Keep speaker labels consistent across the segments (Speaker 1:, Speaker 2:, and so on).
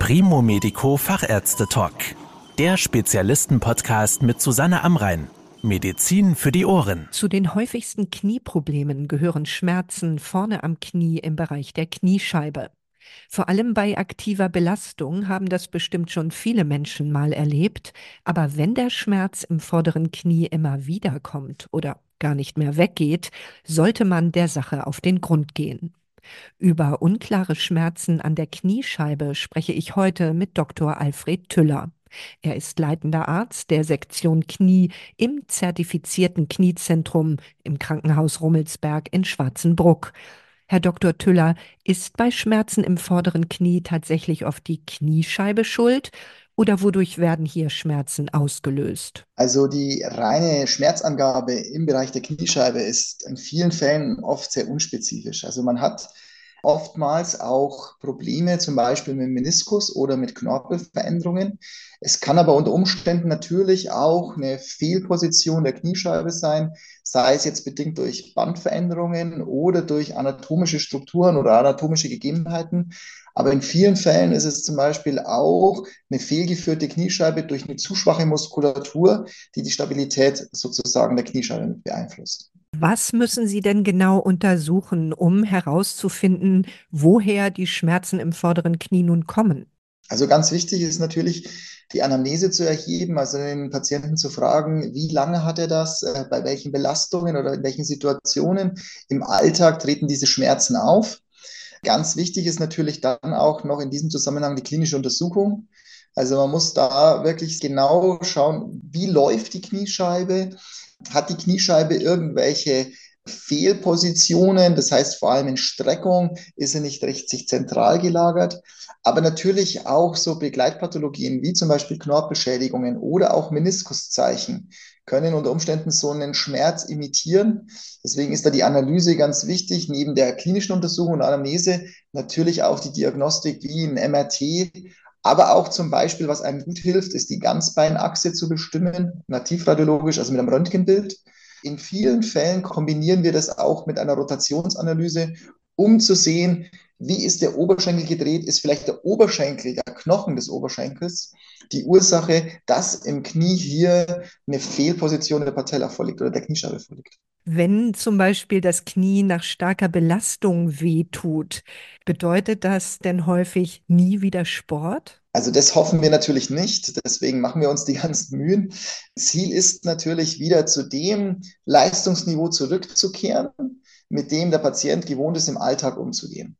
Speaker 1: Primo Medico Fachärzte-Talk. Der Spezialisten-Podcast mit Susanne Amrein. Medizin für die Ohren.
Speaker 2: Zu den häufigsten Knieproblemen gehören Schmerzen vorne am Knie im Bereich der Kniescheibe. Vor allem bei aktiver Belastung haben das bestimmt schon viele Menschen mal erlebt. Aber wenn der Schmerz im vorderen Knie immer wieder kommt oder gar nicht mehr weggeht, sollte man der Sache auf den Grund gehen. Über unklare Schmerzen an der Kniescheibe spreche ich heute mit Dr. Alfred Tüller. Er ist leitender Arzt der Sektion Knie im zertifizierten Kniezentrum im Krankenhaus Rummelsberg in Schwarzenbruck. Herr Dr. Tüller, ist bei Schmerzen im vorderen Knie tatsächlich oft die Kniescheibe schuld oder wodurch werden hier Schmerzen ausgelöst?
Speaker 3: Also die reine Schmerzangabe im Bereich der Kniescheibe ist in vielen Fällen oft sehr unspezifisch. Also man hat oftmals auch Probleme, zum Beispiel mit Meniskus oder mit Knorpelveränderungen. Es kann aber unter Umständen natürlich auch eine Fehlposition der Kniescheibe sein, sei es jetzt bedingt durch Bandveränderungen oder durch anatomische Strukturen oder anatomische Gegebenheiten. Aber in vielen Fällen ist es zum Beispiel auch eine fehlgeführte Kniescheibe durch eine zu schwache Muskulatur, die die Stabilität sozusagen der Kniescheibe beeinflusst.
Speaker 2: Was müssen Sie denn genau untersuchen, um herauszufinden, woher die Schmerzen im vorderen Knie nun kommen?
Speaker 3: Also ganz wichtig ist natürlich, die Anamnese zu erheben, also den Patienten zu fragen, wie lange hat er das, bei welchen Belastungen oder in welchen Situationen im Alltag treten diese Schmerzen auf. Ganz wichtig ist natürlich dann auch noch in diesem Zusammenhang die klinische Untersuchung. Also man muss da wirklich genau schauen, wie läuft die Kniescheibe? Hat die Kniescheibe irgendwelche Fehlpositionen? Das heißt vor allem in Streckung, ist sie nicht richtig zentral gelagert? Aber natürlich auch so Begleitpathologien wie zum Beispiel Knorpelschädigungen oder auch Meniskuszeichen können unter Umständen so einen Schmerz imitieren. Deswegen ist da die Analyse ganz wichtig, neben der klinischen Untersuchung und Anamnese natürlich auch die Diagnostik wie ein MRT, aber auch zum Beispiel, was einem gut hilft, ist die Ganzbeinachse zu bestimmen, nativradiologisch, also mit einem Röntgenbild. In vielen Fällen kombinieren wir das auch mit einer Rotationsanalyse, um zu sehen, wie ist der Oberschenkel gedreht, ist vielleicht der Oberschenkel, der Knochen des Oberschenkels, die Ursache, dass im Knie hier eine Fehlposition der Patella vorliegt oder der Kniescheibe vorliegt.
Speaker 2: Wenn zum Beispiel das Knie nach starker Belastung wehtut, bedeutet das denn häufig nie wieder Sport?
Speaker 3: Also das hoffen wir natürlich nicht, deswegen machen wir uns die ganzen Mühen. Ziel ist natürlich wieder zu dem Leistungsniveau zurückzukehren, mit dem der Patient gewohnt ist, im Alltag umzugehen.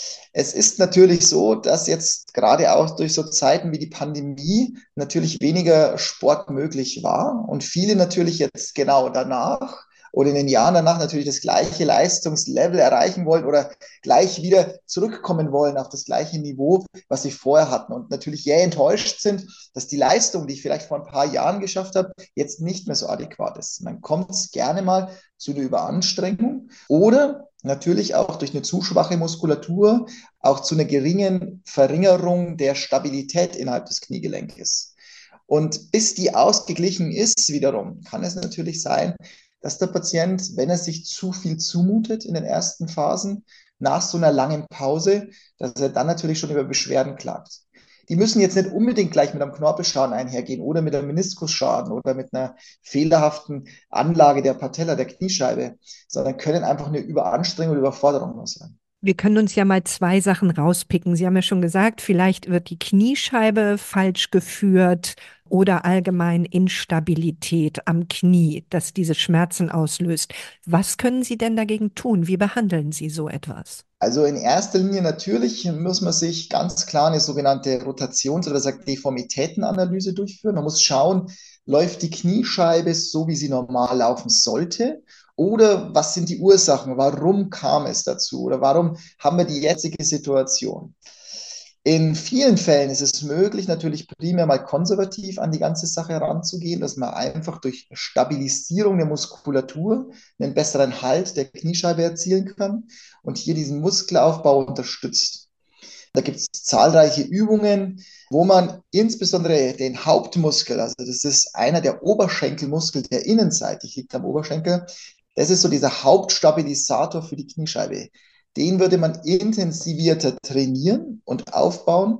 Speaker 3: Es ist natürlich so, dass jetzt gerade auch durch so Zeiten wie die Pandemie natürlich weniger Sport möglich war und viele natürlich jetzt genau danach oder in den Jahren danach natürlich das gleiche Leistungslevel erreichen wollen oder gleich wieder zurückkommen wollen auf das gleiche Niveau, was sie vorher hatten und natürlich sehr enttäuscht sind, dass die Leistung, die ich vielleicht vor ein paar Jahren geschafft habe, jetzt nicht mehr so adäquat ist. Dann kommt es gerne mal zu einer Überanstrengung oder natürlich auch durch eine zu schwache Muskulatur auch zu einer geringen Verringerung der Stabilität innerhalb des Kniegelenkes. Und bis die ausgeglichen ist, wiederum, kann es natürlich sein, dass der Patient, wenn er sich zu viel zumutet in den ersten Phasen, nach so einer langen Pause, dass er dann natürlich schon über Beschwerden klagt. Die müssen jetzt nicht unbedingt gleich mit einem Knorpelschaden einhergehen oder mit einem Meniskusschaden oder mit einer fehlerhaften Anlage der Patella, der Kniescheibe, sondern können einfach eine Überanstrengung, Überforderung nur sein.
Speaker 2: Wir können uns ja mal zwei Sachen rauspicken. Sie haben ja schon gesagt, vielleicht wird die Kniescheibe falsch geführt oder allgemein Instabilität am Knie, das diese Schmerzen auslöst. Was können Sie denn dagegen tun? Wie behandeln Sie so etwas?
Speaker 3: Also in erster Linie natürlich muss man sich ganz klar eine sogenannte Rotations- oder Deformitätenanalyse durchführen. Man muss schauen, läuft die Kniescheibe so, wie sie normal laufen sollte? Oder was sind die Ursachen? Warum kam es dazu? Oder warum haben wir die jetzige Situation? In vielen Fällen ist es möglich, natürlich primär mal konservativ an die ganze Sache heranzugehen, dass man einfach durch Stabilisierung der Muskulatur einen besseren Halt der Kniescheibe erzielen kann und hier diesen Muskelaufbau unterstützt. Da gibt es zahlreiche Übungen, wo man insbesondere den Hauptmuskel, also das ist einer der Oberschenkelmuskel, der innenseitig liegt am Oberschenkel, das ist so dieser Hauptstabilisator für die Kniescheibe. Den würde man intensivierter trainieren und aufbauen,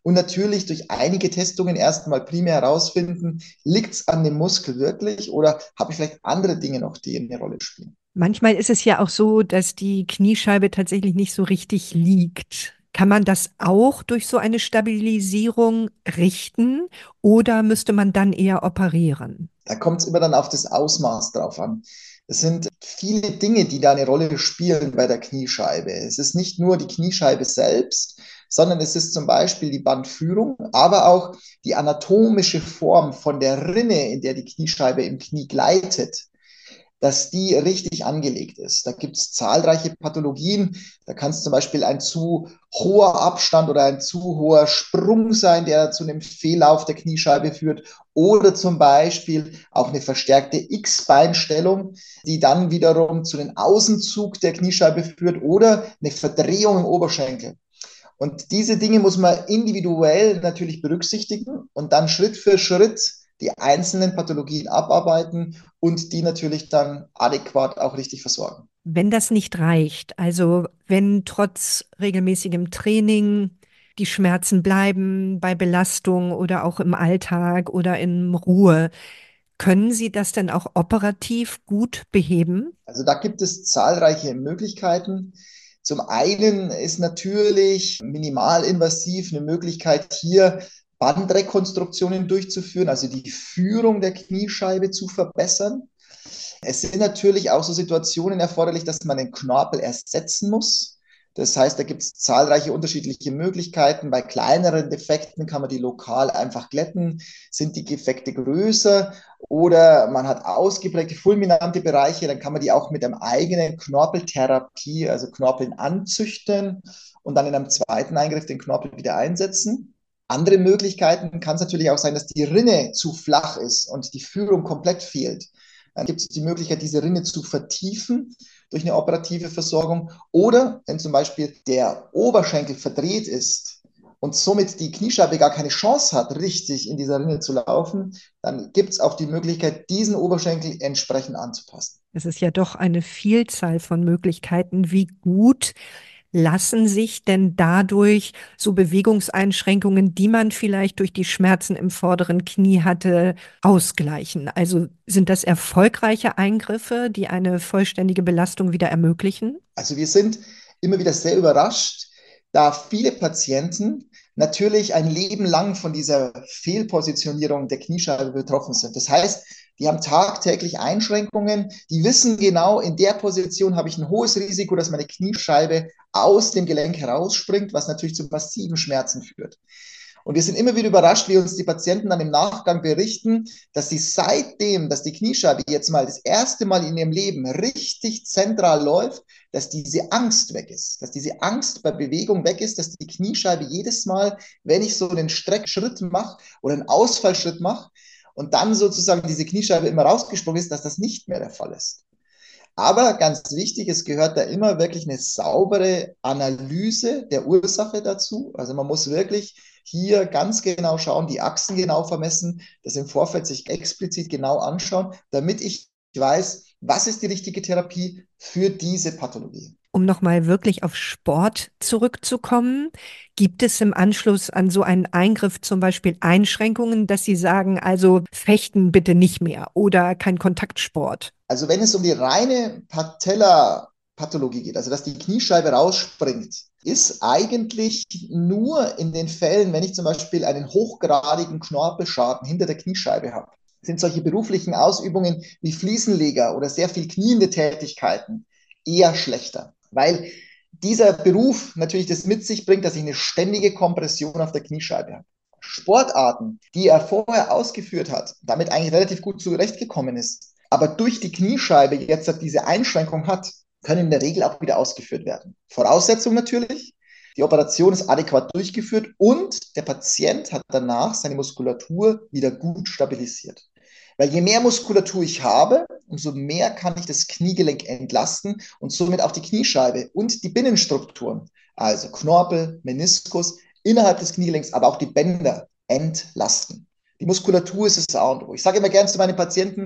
Speaker 3: und natürlich durch einige Testungen erstmal primär herausfinden, liegt es an dem Muskel wirklich oder habe ich vielleicht andere Dinge noch, die eine Rolle spielen.
Speaker 2: Manchmal ist es ja auch so, dass die Kniescheibe tatsächlich nicht so richtig liegt. Kann man das auch durch so eine Stabilisierung richten oder müsste man dann eher operieren?
Speaker 3: Da kommt es immer dann auf das Ausmaß drauf an. Es sind viele Dinge, die da eine Rolle spielen bei der Kniescheibe. Es ist nicht nur die Kniescheibe selbst, sondern es ist zum Beispiel die Bandführung, aber auch die anatomische Form von der Rinne, in der die Kniescheibe im Knie gleitet, dass die richtig angelegt ist. Da gibt es zahlreiche Pathologien. Da kann es zum Beispiel ein zu hoher Abstand oder ein zu hoher Sprung sein, der zu einem Fehllauf der Kniescheibe führt. Oder zum Beispiel auch eine verstärkte X-Beinstellung, die dann wiederum zu einem Außenzug der Kniescheibe führt oder eine Verdrehung im Oberschenkel. Und diese Dinge muss man individuell natürlich berücksichtigen und dann Schritt für Schritt die einzelnen Pathologien abarbeiten und die natürlich dann adäquat auch richtig versorgen.
Speaker 2: Wenn das nicht reicht, also wenn trotz regelmäßigem Training die Schmerzen bleiben bei Belastung oder auch im Alltag oder in Ruhe, können Sie das denn auch operativ gut beheben?
Speaker 3: Also da gibt es zahlreiche Möglichkeiten. Zum einen ist natürlich minimalinvasiv eine Möglichkeit, hier Bandrekonstruktionen durchzuführen, also die Führung der Kniescheibe zu verbessern. Es sind natürlich auch so Situationen erforderlich, dass man den Knorpel ersetzen muss. Das heißt, da gibt es zahlreiche unterschiedliche Möglichkeiten. Bei kleineren Defekten kann man die lokal einfach glätten. Sind die Defekte größer oder man hat ausgeprägte fulminante Bereiche, dann kann man die auch mit einem eigenen Knorpeltherapie, also Knorpeln anzüchten und dann in einem zweiten Eingriff den Knorpel wieder einsetzen. Andere Möglichkeiten kann es natürlich auch sein, dass die Rinne zu flach ist und die Führung komplett fehlt. Dann gibt es die Möglichkeit, diese Rinne zu vertiefen durch eine operative Versorgung. Oder wenn zum Beispiel der Oberschenkel verdreht ist und somit die Kniescheibe gar keine Chance hat, richtig in dieser Rinne zu laufen, dann gibt es auch die Möglichkeit, diesen Oberschenkel entsprechend anzupassen.
Speaker 2: Es ist ja doch eine Vielzahl von Möglichkeiten. Wie gut lassen sich denn dadurch so Bewegungseinschränkungen, die man vielleicht durch die Schmerzen im vorderen Knie hatte, ausgleichen? Also sind das erfolgreiche Eingriffe, die eine vollständige Belastung wieder ermöglichen?
Speaker 3: Also wir sind immer wieder sehr überrascht, da viele Patienten natürlich ein Leben lang von dieser Fehlpositionierung der Kniescheibe betroffen sind. Das heißt, die haben tagtäglich Einschränkungen, die wissen genau, in der Position habe ich ein hohes Risiko, dass meine Kniescheibe aus dem Gelenk herausspringt, was natürlich zu massiven Schmerzen führt. Und wir sind immer wieder überrascht, wie uns die Patienten dann im Nachgang berichten, dass sie seitdem, dass die Kniescheibe jetzt mal das erste Mal in ihrem Leben richtig zentral läuft, dass diese Angst weg ist, dass diese Angst bei Bewegung weg ist, dass die Kniescheibe jedes Mal, wenn ich so einen Streckschritt mache oder einen Ausfallschritt mache und dann sozusagen diese Kniescheibe immer rausgesprungen ist, dass das nicht mehr der Fall ist. Aber ganz wichtig, es gehört da immer wirklich eine saubere Analyse der Ursache dazu. Also man muss wirklich hier ganz genau schauen, die Achsen genau vermessen, das im Vorfeld sich explizit genau anschauen, damit ich weiß, was ist die richtige Therapie für diese Pathologie.
Speaker 2: Um nochmal wirklich auf Sport zurückzukommen, gibt es im Anschluss an so einen Eingriff zum Beispiel Einschränkungen, dass Sie sagen, also Fechten bitte nicht mehr oder kein Kontaktsport?
Speaker 3: Also wenn es um die reine Patella-Pathologie geht, also dass die Kniescheibe rausspringt, ist eigentlich nur in den Fällen, wenn ich zum Beispiel einen hochgradigen Knorpelschaden hinter der Kniescheibe habe, sind solche beruflichen Ausübungen wie Fliesenleger oder sehr viel kniende Tätigkeiten eher schlechter, weil dieser Beruf natürlich das mit sich bringt, dass ich eine ständige Kompression auf der Kniescheibe habe. Sportarten, die er vorher ausgeführt hat, damit eigentlich relativ gut zurechtgekommen ist, aber durch die Kniescheibe jetzt diese Einschränkung hat, können in der Regel auch wieder ausgeführt werden. Voraussetzung natürlich, die Operation ist adäquat durchgeführt und der Patient hat danach seine Muskulatur wieder gut stabilisiert. Weil je mehr Muskulatur ich habe, umso mehr kann ich das Kniegelenk entlasten und somit auch die Kniescheibe und die Binnenstrukturen, also Knorpel, Meniskus, innerhalb des Kniegelenks, aber auch die Bänder entlasten. Die Muskulatur ist das A und O. Ich sage immer gern zu meinen Patienten,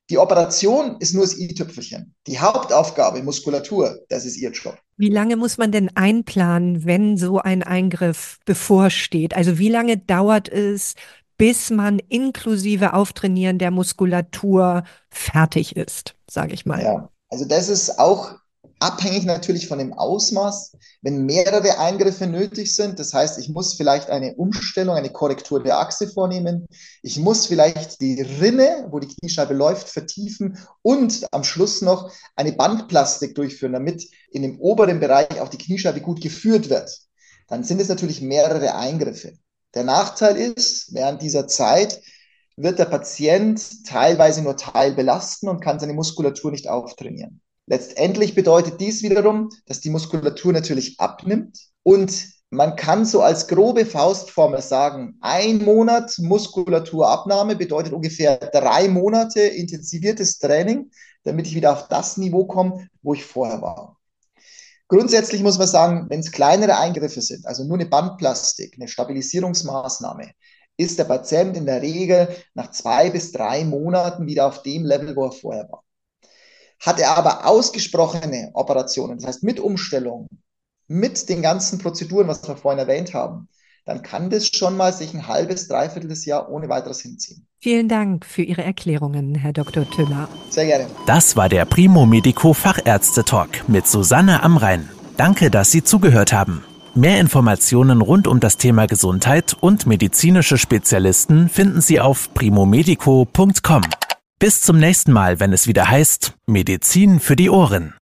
Speaker 3: Die Operation ist nur das i-Tüpfelchen. Die Hauptaufgabe, Muskulatur, das ist ihr Job.
Speaker 2: Wie lange muss man denn einplanen, wenn so ein Eingriff bevorsteht? Also wie lange dauert es, bis man inklusive Auftrainieren der Muskulatur fertig ist, sage ich mal?
Speaker 3: Ja, also das ist auch abhängig natürlich von dem Ausmaß. Wenn mehrere Eingriffe nötig sind, das heißt, ich muss vielleicht eine Umstellung, eine Korrektur der Achse vornehmen, ich muss vielleicht die Rinne, wo die Kniescheibe läuft, vertiefen und am Schluss noch eine Bandplastik durchführen, damit in dem oberen Bereich auch die Kniescheibe gut geführt wird. Dann sind es natürlich mehrere Eingriffe. Der Nachteil ist, während dieser Zeit wird der Patient teilweise nur teilbelasten und kann seine Muskulatur nicht auftrainieren. Letztendlich bedeutet dies wiederum, dass die Muskulatur natürlich abnimmt und man kann so als grobe Faustformel sagen, 1 Monat Muskulaturabnahme bedeutet ungefähr 3 Monate intensiviertes Training, damit ich wieder auf das Niveau komme, wo ich vorher war. Grundsätzlich muss man sagen, wenn es kleinere Eingriffe sind, also nur eine Bandplastik, eine Stabilisierungsmaßnahme, ist der Patient in der Regel nach 2 bis 3 Monaten wieder auf dem Level, wo er vorher war. Hat er aber ausgesprochene Operationen, das heißt mit Umstellung, mit den ganzen Prozeduren, was wir vorhin erwähnt haben, dann kann das schon mal sich ein halbes, dreiviertel Jahr ohne weiteres hinziehen.
Speaker 2: Vielen Dank für Ihre Erklärungen, Herr Dr. Tüller.
Speaker 3: Sehr gerne.
Speaker 1: Das war der Primo Medico Fachärzte-Talk mit Susanne Amrein. Danke, dass Sie zugehört haben. Mehr Informationen rund um das Thema Gesundheit und medizinische Spezialisten finden Sie auf primomedico.com. Bis zum nächsten Mal, wenn es wieder heißt Medizin für die Ohren.